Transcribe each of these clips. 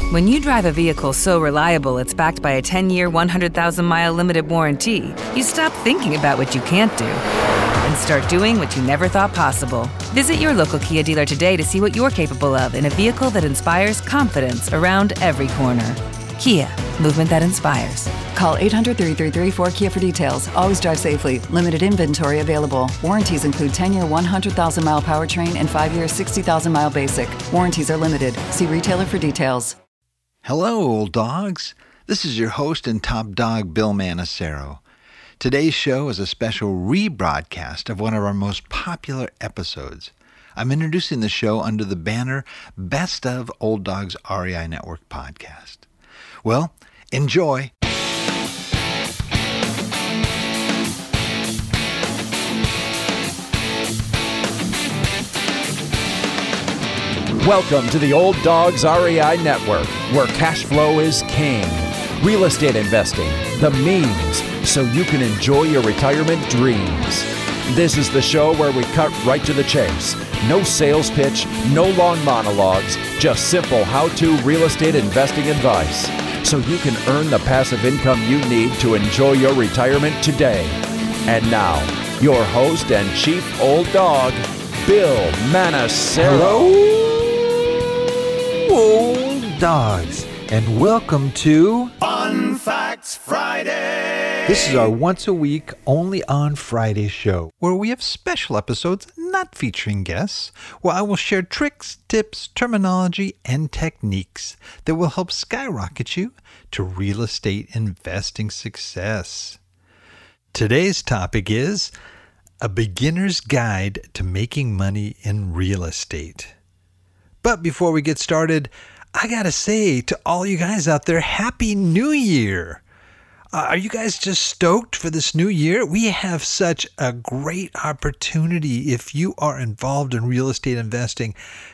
When you drive a vehicle so reliable it's backed by a 10-year, 100,000-mile limited warranty, you stop thinking about what you can't do and start doing what you never thought possible. Visit your local Kia dealer today to see what you're capable of in a vehicle that inspires confidence around every corner. Kia, movement that inspires. Call 800-333-4KIA for details. Always drive safely. Limited inventory available. Warranties include 10-year 100,000-mile powertrain and 5-year 60,000-mile basic. Warranties are limited. See retailer for details. Hello, old dogs. This is your host and top dog, Bill Manacero. Today's show is a special rebroadcast of one of our most popular episodes. I'm introducing the show under the banner Best of Old Dogs REI Network Podcast. Well, enjoy. Welcome to the Old Dogs REI Network, where cash flow is king. Real estate investing, the means, so you can enjoy your retirement dreams. This is the show where we cut right to the chase. No sales pitch, no long monologues, just simple how-to real estate investing advice, so you can earn the passive income you need to enjoy your retirement today. And now, your host and chief old dog, Bill Manacero. Old dogs, and welcome to Fun Facts Friday. This is our once a week, only on Friday show, where we have special episodes not featuring guests, where I will share tricks, tips, terminology, and techniques that will help skyrocket you to real estate investing success. Today's topic is a beginner's guide to making money in real estate. But before we get started, I gotta say to all you guys out there, Happy New Year! Are you guys just stoked for this new year? We have such a great opportunity if you are involved in real estate investing.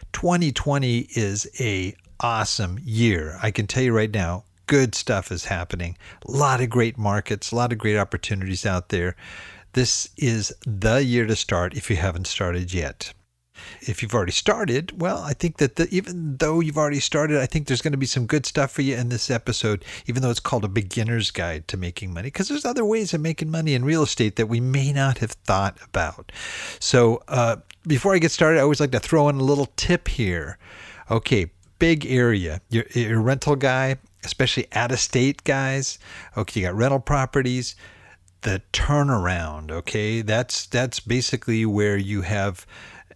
2020 is a awesome year. I can tell you right now, good stuff is happening. A lot of great markets, a lot of great opportunities out there. This is the year to start if you haven't started yet. If you've already started, well, I think that even though you've already started, I think there's going to be some good stuff for you in this episode, even though it's called a beginner's guide to making money, because there's other ways of making money in real estate that we may not have thought about. So before I get started, I always like to throw in a little tip here. Okay, big area. You're a rental guy, especially out-of-state guys. Okay, you got rental properties. The turnaround, okay, that's basically where you have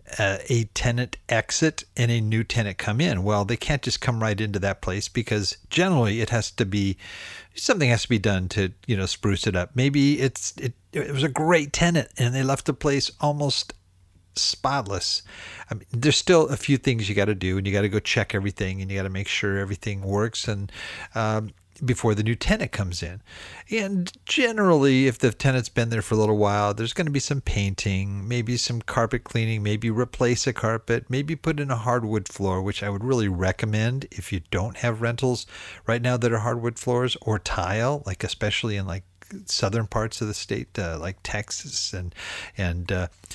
a tenant exit and a new tenant come in. Well, they can't just come right into that place because generally something has to be done to, spruce it up. Maybe it was a great tenant and they left the place almost spotless. I mean, there's still a few things you got to do, and you got to go check everything, and you got to make sure everything works and before the new tenant comes in. And generally, if the tenant's been there for a little while, there's going to be some painting, maybe some carpet cleaning, maybe replace a carpet, maybe put in a hardwood floor, which I would really recommend if you don't have rentals right now that are hardwood floors, or tile, like especially in like southern parts of the state, like Texas and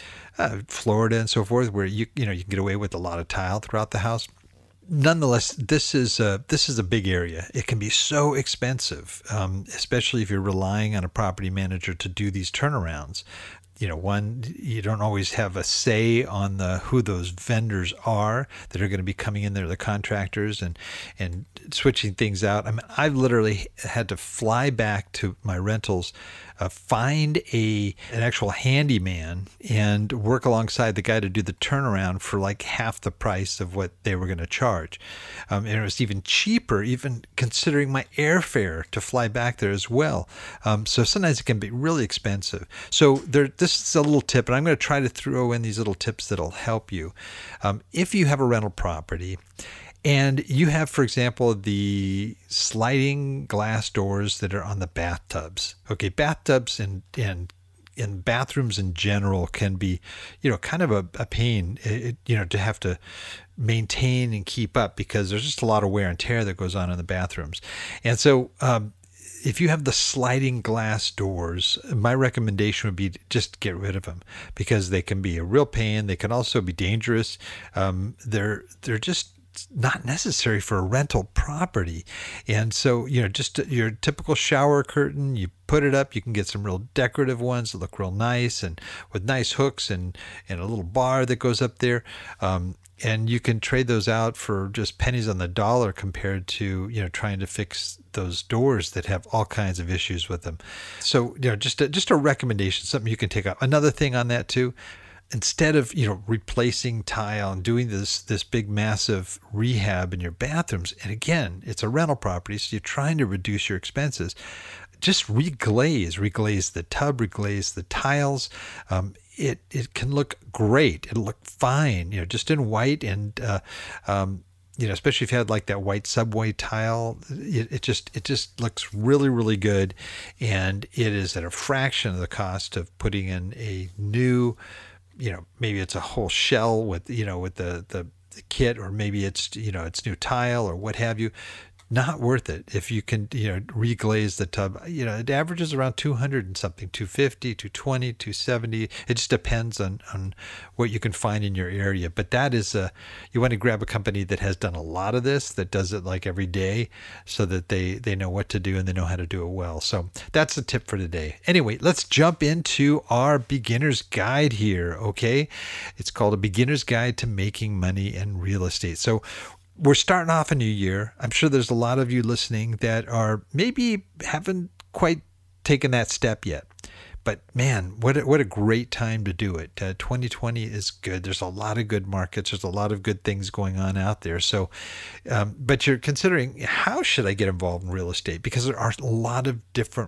Florida and so forth, where you can get away with a lot of tile throughout the house. Nonetheless, this is a big area. It can be so expensive, especially if you're relying on a property manager to do these turnarounds. One, you don't always have a say on who those vendors are that are going to be coming in there, the contractors, and switching things out. I mean, I've literally had to fly back to my rentals, find an actual handyman and work alongside the guy to do the turnaround for like half the price of what they were going to charge. And it was even cheaper, even considering my airfare to fly back there as well. So sometimes it can be really expensive. So this is a little tip, and I'm going to try to throw in these little tips that'll help you. If you have a rental property, and you have, for example, the sliding glass doors that are on the bathtubs. Okay, bathtubs and bathrooms in general can be, kind of a pain, to have to maintain and keep up because there's just a lot of wear and tear that goes on in the bathrooms. And so if you have the sliding glass doors, my recommendation would be to just get rid of them because they can be a real pain. They can also be dangerous. They're just not necessary for a rental property. And so, just your typical shower curtain, you put it up, you can get some real decorative ones that look real nice and with nice hooks and a little bar that goes up there. And you can trade those out for just pennies on the dollar compared to, trying to fix those doors that have all kinds of issues with them. So, just a recommendation, something you can take up. Another thing on that too, instead of, replacing tile and doing this big massive rehab in your bathrooms, and again, it's a rental property, so you're trying to reduce your expenses, just reglaze the tub, reglaze the tiles. It can look great. It'll look fine, just in white, and especially if you had like that white subway tile, it just looks really, really good, and it is at a fraction of the cost of putting in a new, maybe it's a whole shell with the kit, or maybe it's it's new tile or what have you. Not worth it. If you can, reglaze the tub, it averages around 200 and something, 250, 220, 270. It just depends on what you can find in your area. But that is you want to grab a company that has done a lot of this, that does it like every day, so that they know what to do and they know how to do it well. So that's the tip for today. Anyway, let's jump into our beginner's guide here. Okay. It's called A Beginner's Guide to Making Money in Real Estate. So we're starting off a new year. I'm sure there's a lot of you listening that are maybe haven't quite taken that step yet. But man, what a great time to do it. 2020 is good. There's a lot of good markets. There's a lot of good things going on out there. So, but you're considering, how should I get involved in real estate? Because there are a lot of different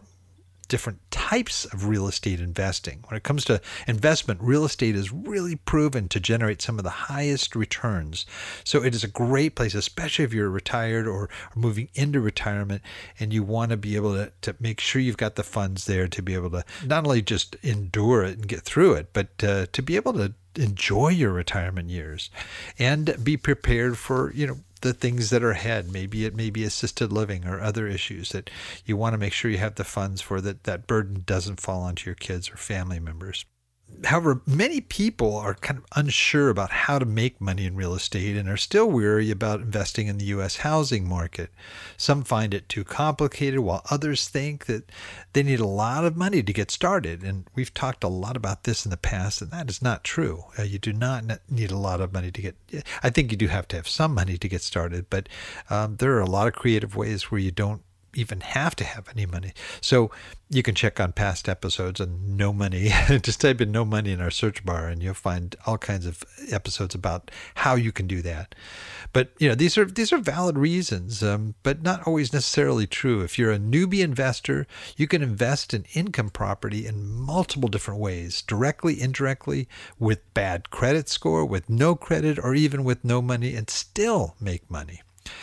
types of real estate investing. When it comes to investment, real estate is really proven to generate some of the highest returns. So it is a great place, especially if you're retired or moving into retirement, and you want to be able to make sure you've got the funds there to be able to not only just endure it and get through it, but to be able to enjoy your retirement years and be prepared for, the things that are ahead. Maybe it may be assisted living or other issues that you want to make sure you have the funds for, that burden doesn't fall onto your kids or family members. However, many people are kind of unsure about how to make money in real estate and are still weary about investing in the U.S. housing market. Some find it too complicated, while others think that they need a lot of money to get started. And we've talked a lot about this in the past, and that is not true. You do not need a lot of money to get. I think you do have to have some money to get started, but there are a lot of creative ways where you don't even have to have any money. So you can check on past episodes on no money. Just type in no money in our search bar and you'll find all kinds of episodes about how you can do that. But these are valid reasons, but not always necessarily true. If you're a newbie investor, you can invest in income property in multiple different ways, directly, indirectly, with bad credit score, with no credit, or even with no money, and still make money.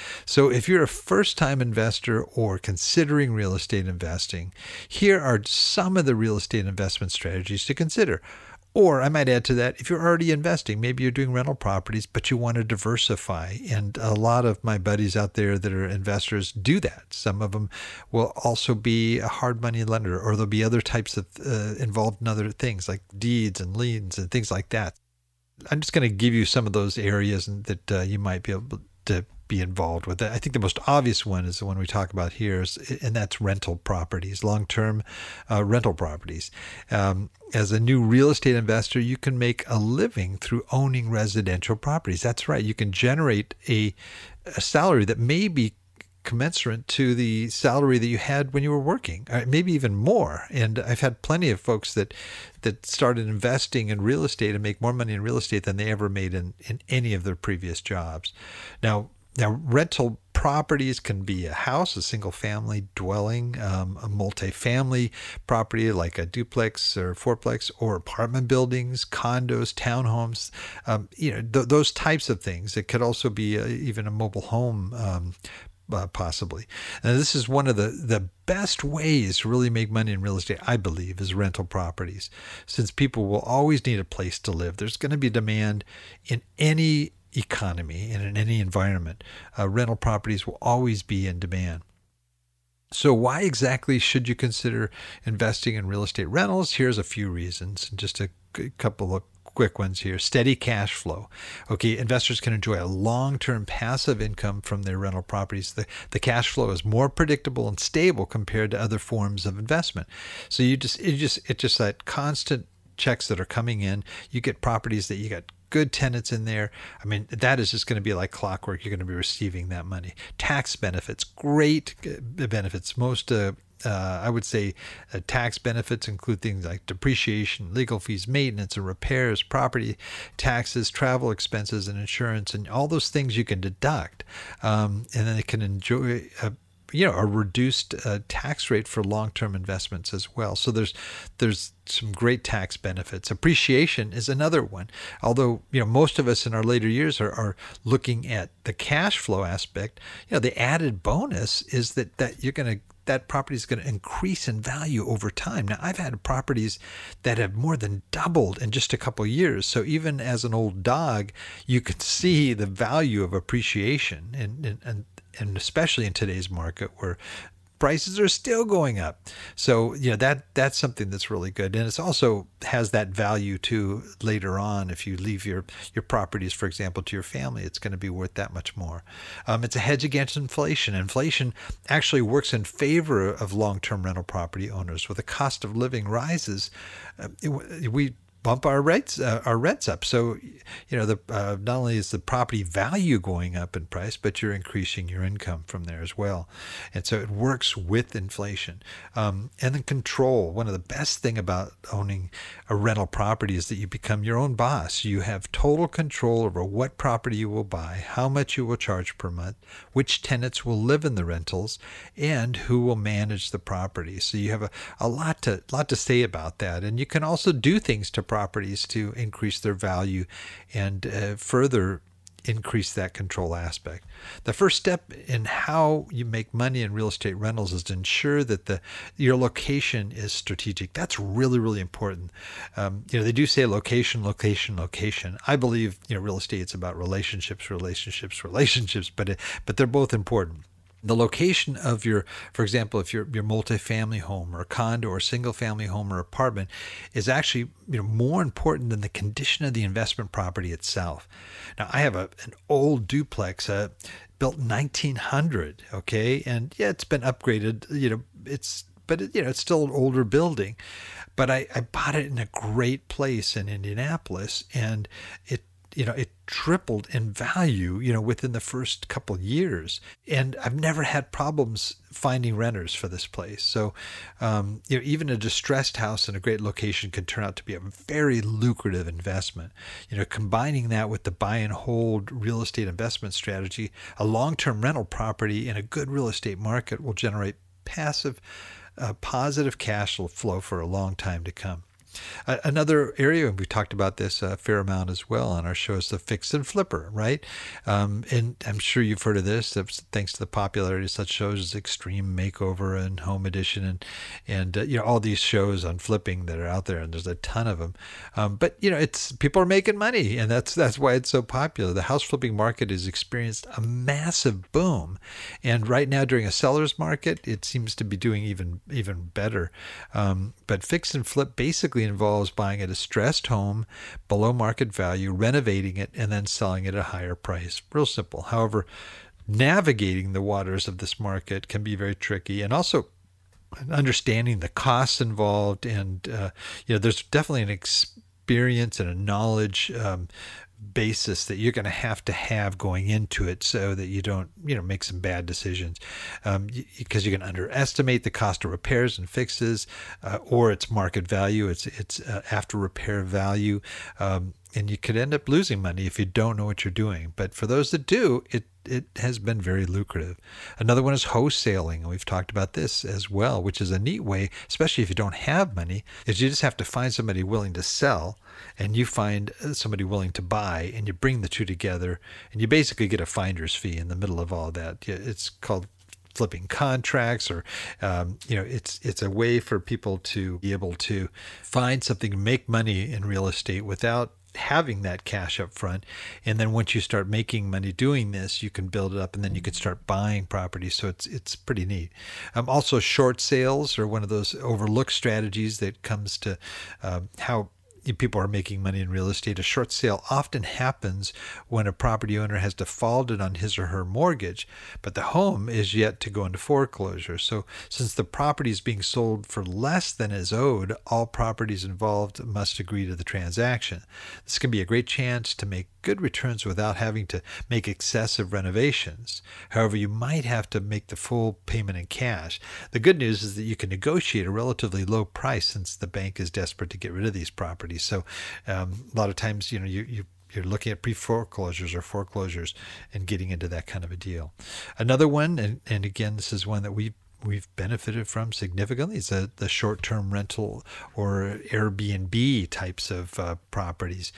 So if you're a first-time investor or considering real estate investing, here are some of the real estate investment strategies to consider. Or I might add to that, if you're already investing, maybe you're doing rental properties, but you want to diversify. And a lot of my buddies out there that are investors do that. Some of them will also be a hard money lender, or there'll be other types of involved in other things like deeds and liens and things like that. I'm just going to give you some of those areas that you might be able to be involved with. I think the most obvious one is the one we talk about here, and that's rental properties, long-term rental properties. As a new real estate investor, you can make a living through owning residential properties. That's right. You can generate a salary that may be commensurate to the salary that you had when you were working, maybe even more. And I've had plenty of folks that started investing in real estate and make more money in real estate than they ever made in any of their previous jobs. Now, rental properties can be a house, a single-family dwelling, a multifamily property like a duplex or fourplex, or apartment buildings, condos, townhomes, those types of things. It could also be even a mobile home, possibly. Now, this is one of the best ways to really make money in real estate, I believe, is rental properties. Since people will always need a place to live, there's going to be demand in any economy and in any environment. Rental properties will always be in demand. So why exactly should you consider investing in real estate rentals? Here's a few reasons, and just a couple of quick ones here. Steady cash flow. Okay, investors can enjoy a long-term passive income from their rental properties. The cash flow is more predictable and stable compared to other forms of investment. So it's just that constant checks that are coming in. You get properties that you got good tenants in there. I mean, that is just going to be like clockwork. You're going to be receiving that money. Tax benefits, great benefits. Most I would say tax benefits include things like depreciation, legal fees, maintenance and repairs, property taxes, travel expenses, and insurance, and all those things you can deduct. And then they can enjoy a reduced tax rate for long-term investments as well. So there's some great tax benefits. Appreciation is another one. Although, most of us in our later years are looking at the cash flow aspect, the added bonus is that property is going to increase in value over time. Now, I've had properties that have more than doubled in just a couple of years. So even as an old dog, you can see the value of appreciation, and especially in today's market where prices are still going up. So, that's something that's really good. And it also has that value too later on. If you leave your properties, for example, to your family, it's going to be worth that much more. It's a hedge against inflation. Inflation actually works in favor of long-term rental property owners. With the cost of living rises, we bump our rents up. So, not only is the property value going up in price, but you're increasing your income from there as well. And so it works with inflation. And then control. One of the best thing about owning a rental property is that you become your own boss. You have total control over what property you will buy, how much you will charge per month, which tenants will live in the rentals, and who will manage the property. So you have a lot to say about that. And you can also do things to properties to increase their value and further increase that control aspect. The first step in how you make money in real estate rentals is to ensure that your location is strategic. That's really, really important. They do say location. I believe real estate is about relationships, but they're both important. The location of for example, if your multifamily home or condo or single family home or apartment is actually more important than the condition of the investment property itself. Now, I have an old duplex built in 1900, okay, and it's been upgraded. It's still an older building, but I bought it in a great place in Indianapolis, and it tripled in value, within the first couple of years. And I've never had problems finding renters for this place. So, even a distressed house in a great location can turn out to be a very lucrative investment. Combining that with the buy and hold real estate investment strategy, a long-term rental property in a good real estate market will generate positive cash flow for a long time to come. Another area, and we've talked about this a fair amount as well on our show, is the fix and flipper, right? And I'm sure you've heard of this, thanks to the popularity of such shows as Extreme Makeover and Home Edition and all these shows on flipping that are out there, and there's a ton of them. But it's people are making money, and that's why it's so popular. The house flipping market has experienced a massive boom, and right now during a seller's market, it seems to be doing even better. But fix and flip basically involves buying a distressed home below market value, renovating it, and then selling it at a higher price. Real simple. However, navigating the waters of this market can be very tricky, and also understanding the costs involved. And there's definitely an experience and a knowledge basis that you're going to have going into it, so that you don't make some bad decisions, because you can underestimate the cost of repairs and fixes, or its market value, its after repair value, and you could end up losing money if you don't know what you're doing. But for those that do, it has been very lucrative. Another one is wholesaling, and we've talked about this as well, which is a neat way, especially if you don't have money, is you just have to find somebody willing to sell, and you find somebody willing to buy, and you bring the two together, and you basically get a finder's fee in the middle of all that. It's called flipping contracts, or it's a way for people to be able to find something, make money in real estate without having that cash up front. And then once you start making money doing this, you can build it up, and then you can start buying properties. So it's pretty neat. Also, short sales are one of those overlooked strategies that comes to how people are making money in real estate. A short sale often happens when a property owner has defaulted on his or her mortgage, but the home is yet to go into foreclosure. So since the property is being sold for less than is owed, all parties involved must agree to the transaction. This can be a great chance to make good returns without having to make excessive renovations. However, you might have to make the full payment in cash. The good news is that you can negotiate a relatively low price since the bank is desperate to get rid of these properties. So a lot of times, you're looking at pre-foreclosures or foreclosures and getting into that kind of a deal. Another one, and again, this is one that we've benefited from significantly, is the short-term rental or Airbnb types of properties.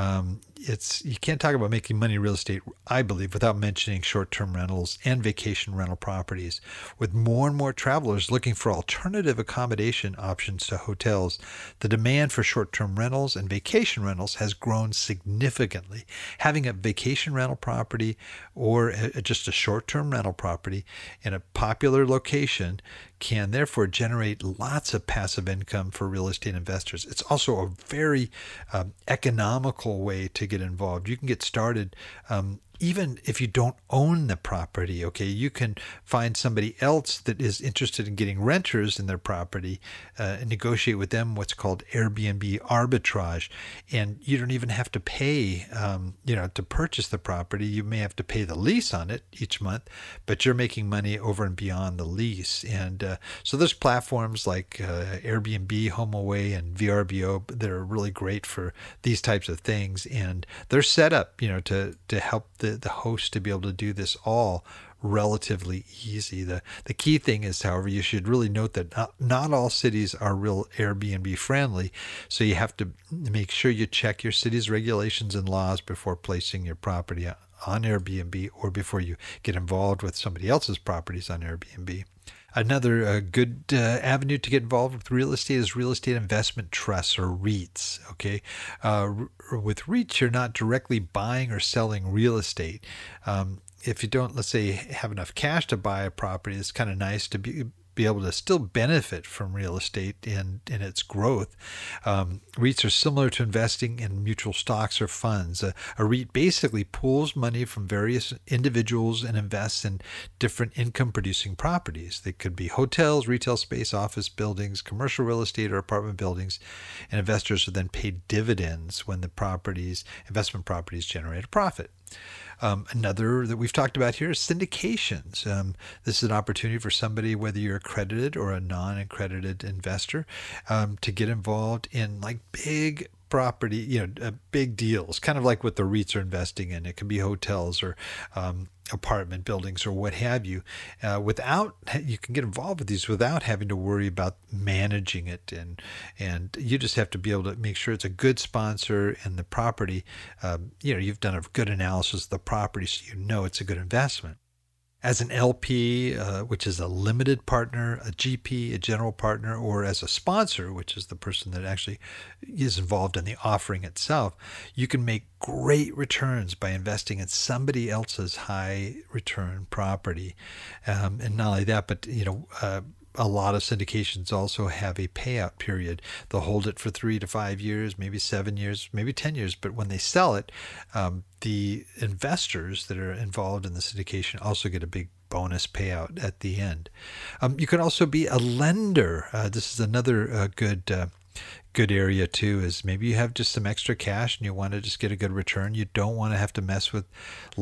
You can't talk about making money in real estate, I believe, without mentioning short-term rentals and vacation rental properties. With more and more travelers looking for alternative accommodation options to hotels, the demand for short-term rentals and vacation rentals has grown significantly. Having a vacation rental property or just a short-term rental property in a popular location can therefore generate lots of passive income for real estate investors. It's also a very economical way to get involved. You can get started even if you don't own the property, okay? You can find somebody else that is interested in getting renters in their property and negotiate with them what's called Airbnb arbitrage. And you don't even have to pay, to purchase the property. You may have to pay the lease on it each month, but you're making money over and beyond the lease. And so there's platforms like Airbnb, HomeAway, and VRBO that are really great for these types of things. And they're set up, to help the host to be able to do this all relatively easy. The key thing is, however, you should really note that not all cities are real Airbnb friendly. So you have to make sure you check your city's regulations and laws before placing your property on Airbnb or before you get involved with somebody else's properties on Airbnb. Another good avenue to get involved with real estate is real estate investment trusts, or REITs. Okay, with REITs, you're not directly buying or selling real estate. If you don't, let's say, have enough cash to buy a property, it's kind of nice to be able to still benefit from real estate in its growth. REITs are similar to investing in mutual stocks or funds. A REIT basically pools money from various individuals and invests in different income-producing properties. They could be hotels, retail space, office buildings, commercial real estate, or apartment buildings, and investors are then paid dividends when the investment properties generate a profit. Another that we've talked about here is syndications. This is an opportunity for somebody, whether you're accredited or a non-accredited investor, to get involved in like big property, big deals, kind of like what the REITs are investing in. It can be hotels or apartment buildings or what have you. You can get involved with these without having to worry about managing it, and you just have to be able to make sure it's a good sponsor and the property. You've done a good analysis of the property, so you know it's a good investment. As an LP, which is a limited partner, a GP, a general partner, or as a sponsor, which is the person that actually is involved in the offering itself, you can make great returns by investing in somebody else's high return property. And not only that, but a lot of syndications also have a payout period. They'll hold it for 3 to 5 years, maybe 7 years, maybe 10 years. But when they sell it, the investors that are involved in the syndication also get a big bonus payout at the end. You can also be a lender. This is another good area too, is maybe you have just some extra cash and you want to just get a good return. You don't want to have to mess with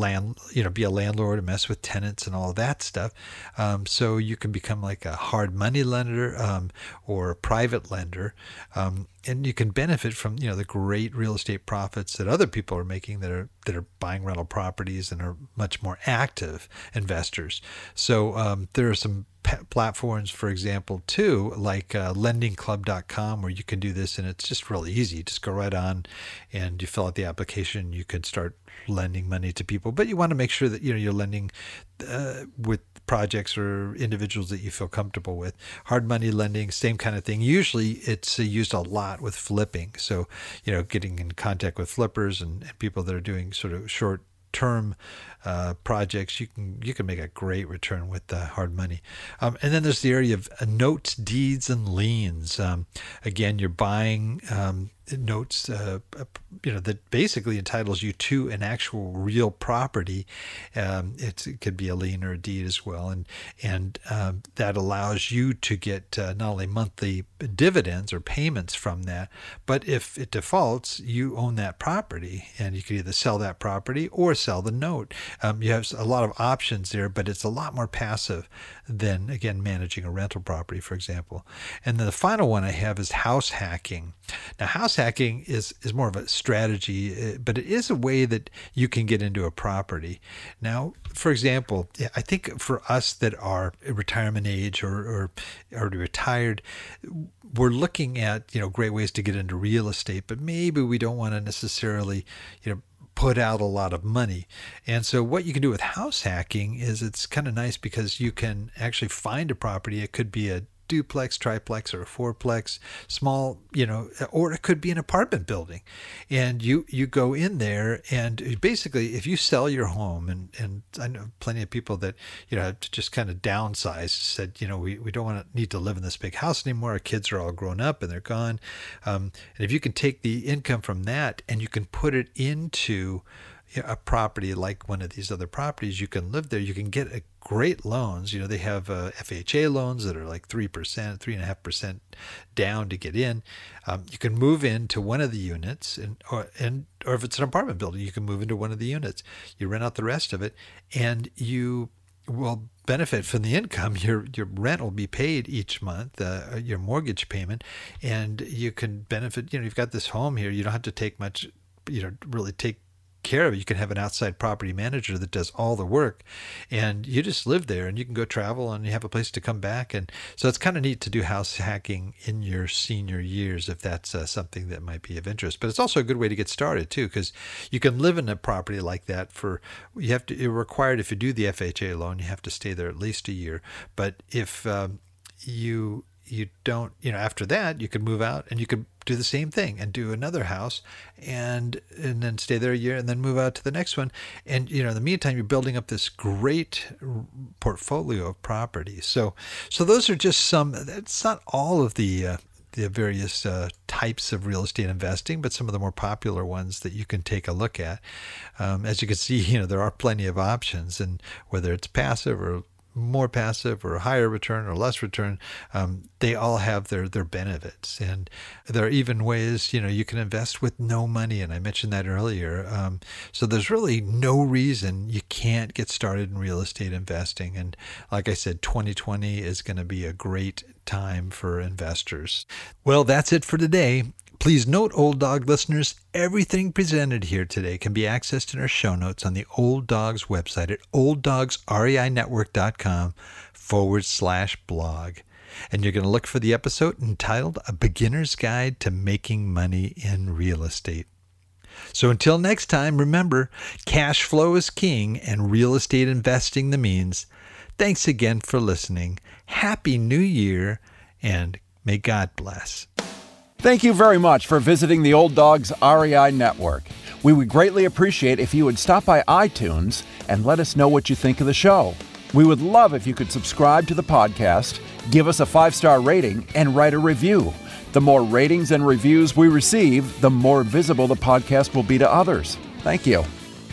be a landlord and mess with tenants and all that stuff. So you can become like a hard money lender or a private lender. And you can benefit from the great real estate profits that other people are making that are buying rental properties and are much more active investors. So there are some platforms, for example, too, like lendingclub.com, where you can do this, and it's just really easy. Just go right on and you fill out the application. You can start lending money to people, but you want to make sure that you're lending with projects or individuals that you feel comfortable with. Hard money lending, same kind of thing. Usually it's used a lot with flipping. So, getting in contact with flippers and people that are doing sort of short-term projects, you can make a great return with hard money. And then there's the area of notes, deeds, and liens. Again, you're buying notes, that basically entitles you to an actual real property. It could be a lien or a deed as well, and that allows you to get not only monthly dividends or payments from that, but if it defaults, you own that property, and you can either sell that property or sell the note. You have a lot of options there, but it's a lot more passive than, again, managing a rental property, for example. And then the final one I have is house hacking. Now, house hacking is more of a strategy, but it is a way that you can get into a property. Now, for example, I think for us that are retirement age or already retired, we're looking at, great ways to get into real estate, but maybe we don't want to necessarily, put out a lot of money. And so what you can do with house hacking is it's kind of nice because you can actually find a property. It could be a duplex, triplex, or a fourplex, small, or it could be an apartment building. And you go in there, and basically if you sell your home, and I know plenty of people that, have to just kind of downsize, said, we don't need to live in this big house anymore. Our kids are all grown up and they're gone. And if you can take the income from that and you can put it into a property like one of these other properties, you can live there. You can get great loans. They have FHA loans that are like 3%, 3.5% down to get in. You can move into one of the units, or if it's an apartment building, you can move into one of the units. You rent out the rest of it, and you will benefit from the income. Your rent will be paid each month, your mortgage payment, and you can benefit. You've got this home here. You don't have to take much, really take care of it. You can have an outside property manager that does all the work, and you just live there, and you can go travel, and you have a place to come back. And so it's kind of neat to do house hacking in your senior years if that's something that might be of interest. But it's also a good way to get started too, because you can live in a property like that you're required, if you do the FHA loan, you have to stay there at least a year. But if you don't, after that, you could move out and you could do the same thing and do another house and then stay there a year and then move out to the next one. And, in the meantime, you're building up this great portfolio of properties. So those are just some, that's not all of the various types of real estate investing, but some of the more popular ones that you can take a look at. As you can see, there are plenty of options, and whether it's passive or more passive or higher return or less return, they all have their benefits. And there are even ways, you can invest with no money. And I mentioned that earlier. So there's really no reason you can't get started in real estate investing. And like I said, 2020 is going to be a great time for investors. Well, that's it for today. Please note, Old Dog listeners, everything presented here today can be accessed in our show notes on the Old Dogs website at olddogsreinetwork.com/blog. And you're going to look for the episode entitled A Beginner's Guide to Making Money in Real Estate. So until next time, remember, cash flow is king and real estate investing the means. Thanks again for listening. Happy New Year, and may God bless. Thank you very much for visiting the Old Dogs REI Network. We would greatly appreciate if you would stop by iTunes and let us know what you think of the show. We would love if you could subscribe to the podcast, give us a 5-star rating, and write a review. The more ratings and reviews we receive, the more visible the podcast will be to others. Thank you.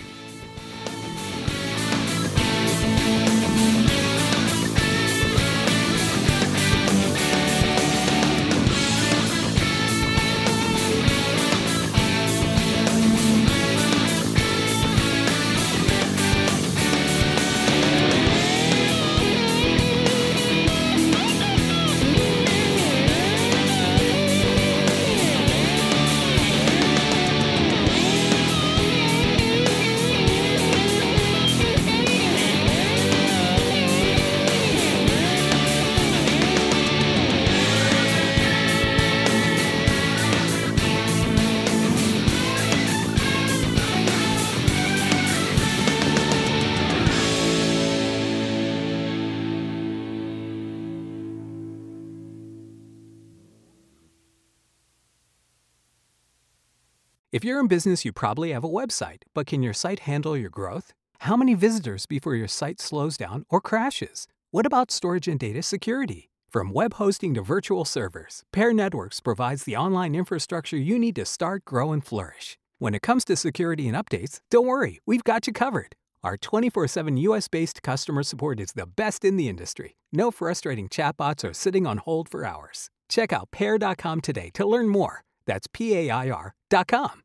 If you're in business, you probably have a website, but can your site handle your growth? How many visitors before your site slows down or crashes? What about storage and data security? From web hosting to virtual servers, Pair Networks provides the online infrastructure you need to start, grow, and flourish. When it comes to security and updates, don't worry, we've got you covered. Our 24/7 US-based customer support is the best in the industry. No frustrating chatbots or sitting on hold for hours. Check out Pair.com today to learn more. That's PAIR.com.